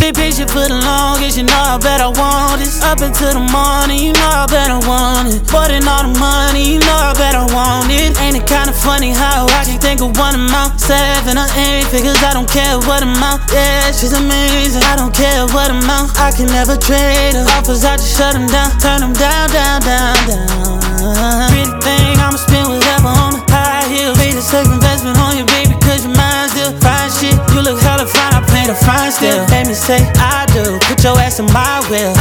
Stay patient for the longest, you know I bet I want this. Up until the morning, you know I bet I want it. More than all the money, you know I bet I want it. Ain't it kinda funny how I can think of one amount? 7 or 8 figures, I don't care what amount. Yeah, she's amazing, I don't care what amount. I can never trade her. Offers, I just shut them down. Turn them down, down, down, down. Pretty thing, I'ma spend whatever on the high heel. Pay the safe investment on you, baby, cause your mind's still fine shit. You look hella fine, I paint a fine still. Make me say I do, put your ass in my will.